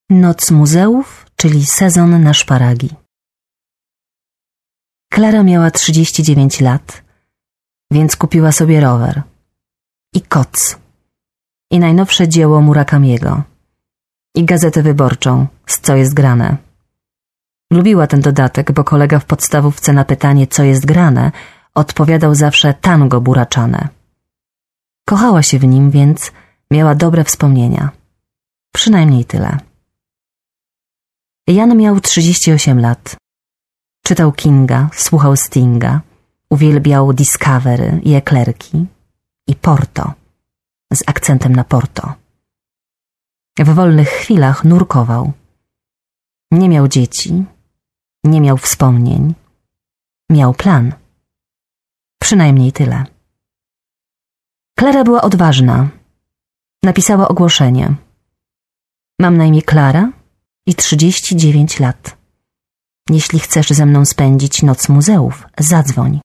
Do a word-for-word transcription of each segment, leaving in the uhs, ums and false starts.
Noc muzeów, czyli sezon na szparagi. Klara miała trzydzieści dziewięć lat, więc kupiła sobie rower i koc i najnowsze dzieło Murakamiego i gazetę wyborczą z Co jest grane. Lubiła ten dodatek, bo kolega w podstawówce na pytanie co jest grane odpowiadał zawsze tango buraczane. Kochała się w nim, więc miała dobre wspomnienia. Przynajmniej tyle. Jan miał trzydzieści osiem lat. Czytał Kinga, słuchał Stinga, uwielbiał Discovery i eklerki i Porto, z akcentem na Porto. W wolnych chwilach nurkował. Nie miał dzieci, nie miał wspomnień, miał plan. Przynajmniej tyle. Klara była odważna. Napisała ogłoszenie. Mam na imię Klara i trzydzieści dziewięć lat. Jeśli chcesz ze mną spędzić noc muzeów, zadzwoń.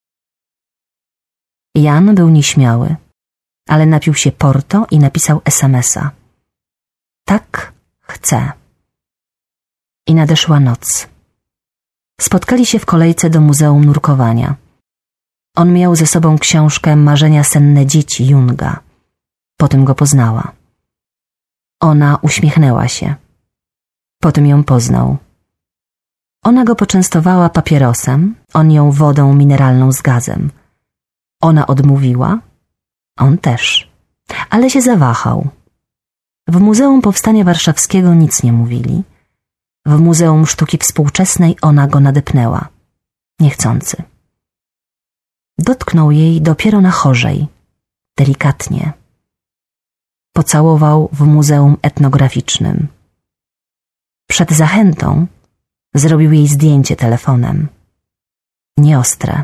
Jan był nieśmiały, ale napił się Porto i napisał es em es a. Tak chcę. I nadeszła noc. Spotkali się w kolejce do Muzeum Nurkowania. On miał ze sobą książkę Marzenia senne dzieci Junga. Potem go poznała. Ona uśmiechnęła się. Potem ją poznał. Ona go poczęstowała papierosem, on ją wodą mineralną z gazem. Ona odmówiła, on też, ale się zawahał. W Muzeum Powstania Warszawskiego nic nie mówili. W Muzeum Sztuki Współczesnej ona go nadepnęła. Niechcący. Dotknął jej dopiero na chorzej, delikatnie. Pocałował w Muzeum Etnograficznym. Przed zachętą zrobił jej zdjęcie telefonem. Nieostre.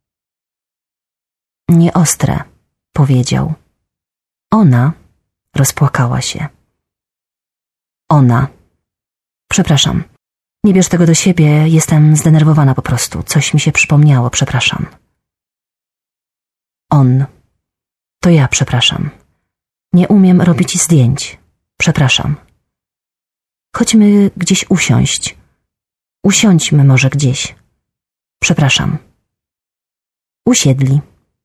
Nieostre, powiedział. Ona rozpłakała się. Ona. Przepraszam. Nie bierz tego do siebie, jestem zdenerwowana po prostu. Coś mi się przypomniało, przepraszam. On. To ja przepraszam. Nie umiem robić zdjęć. Przepraszam. Chodźmy gdzieś usiąść. Usiądźmy może gdzieś. Przepraszam. Usiedli.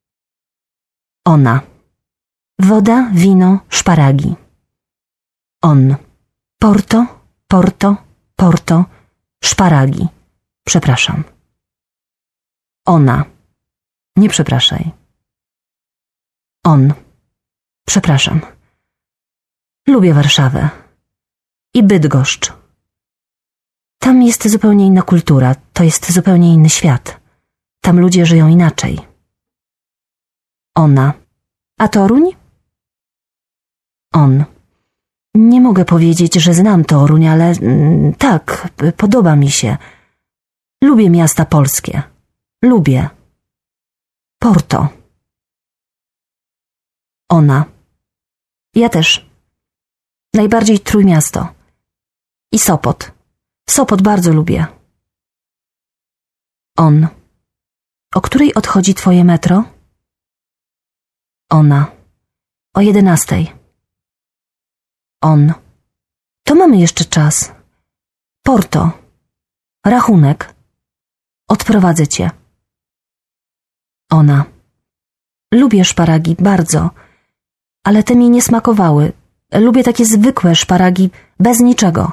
Ona. Woda, wino, szparagi. On. Porto, Porto, Porto, szparagi. Przepraszam. Ona. Nie przepraszaj. On. Przepraszam. Lubię Warszawę. I Bydgoszcz. Tam jest zupełnie inna kultura, to jest zupełnie inny świat. Tam ludzie żyją inaczej. Ona. A Toruń? On. Nie mogę powiedzieć, że znam Toruń, ale mm, tak, podoba mi się. Lubię miasta polskie. Lubię. Porto. Ona. Ja też. Najbardziej Trójmiasto. I Sopot. Sopot bardzo lubię. On. O której odchodzi twoje metro? Ona. O jedenastej. On. To mamy jeszcze czas. Porto. Rachunek. Odprowadzę cię. Ona. Lubię szparagi, bardzo. Ale te mi nie smakowały. Lubię takie zwykłe szparagi, bez niczego.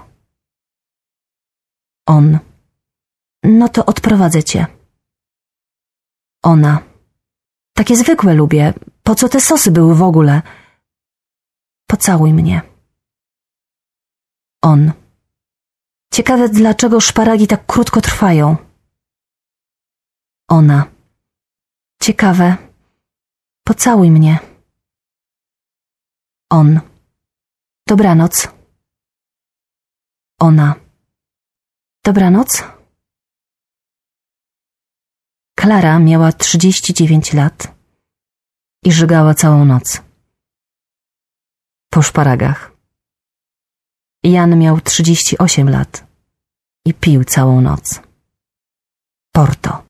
On. No to odprowadzę cię. Ona. Takie zwykłe lubię. Po co te sosy były w ogóle? Pocałuj mnie. On. Ciekawe, dlaczego szparagi tak krótko trwają. Ona. Ciekawe. Pocałuj mnie. On. Dobranoc. Ona. Dobranoc. Klara miała trzydzieści dziewięć lat i żygała całą noc. Po szparagach. Jan miał trzydzieści osiem lat i pił całą noc. Porto.